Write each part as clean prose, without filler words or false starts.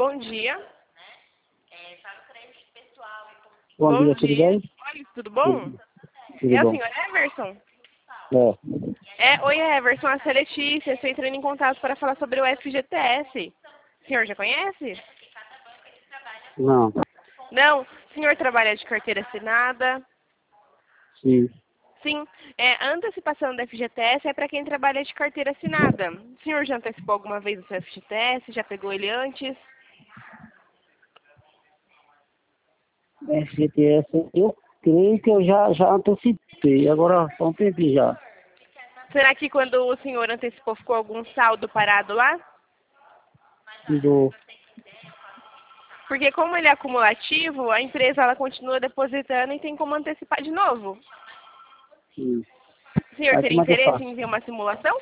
Bom dia. Bom dia, tudo bem? Oi, tudo bom? Tudo É o bom. senhor Everson? É, Oi, Everson, a Letícia. Estou entrando em contato para falar sobre o FGTS. O senhor já conhece? não, Não? O senhor trabalha de carteira assinada? sim. Sim. A antecipação do FGTS é para quem trabalha de carteira assinada. O senhor já antecipou alguma vez o seu FGTS? Já pegou ele antes? FGTS, eu creio que eu já antecipei, agora só um tempinho já. Será que quando o senhor antecipou ficou algum saldo parado lá? Do, Porque como ele é acumulativo, a empresa ela continua depositando e tem como antecipar de novo. sim. O senhor Aí teria como é que eu interesse faço? em ver uma simulação?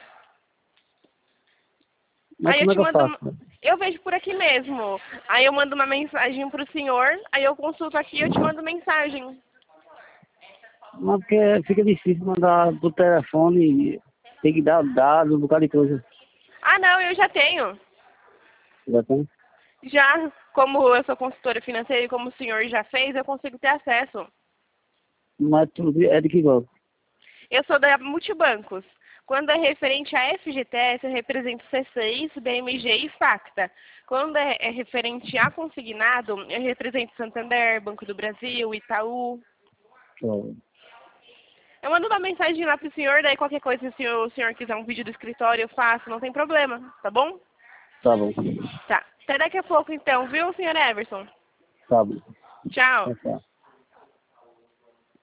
Mas Aí eu como é te que eu mando, faço? eu vejo por aqui mesmo. Aí eu mando uma mensagem pro senhor, aí eu consulto aqui e eu te mando mensagem. Mas porque fica difícil mandar do telefone, tem que dar dados, um bocado de coisa. Ah, não, eu já tenho. Já tem? Já, como eu sou consultora financeira e como o senhor já fez, eu consigo ter acesso. Mas tudo é de que gosto? Eu sou da Multibancos. Quando é referente a FGTS, eu represento C6, BMG e Facta. Quando é referente a consignado, eu represento Santander, Banco do Brasil, Itaú. Ó, Eu mando uma mensagem lá pro senhor, daí qualquer coisa, se o senhor quiser um vídeo do escritório, eu faço, não tem problema, tá bom? tá bom, Tá. Até daqui a pouco então, viu, senhor Everson? tá bom. Tchau. Tá, tá.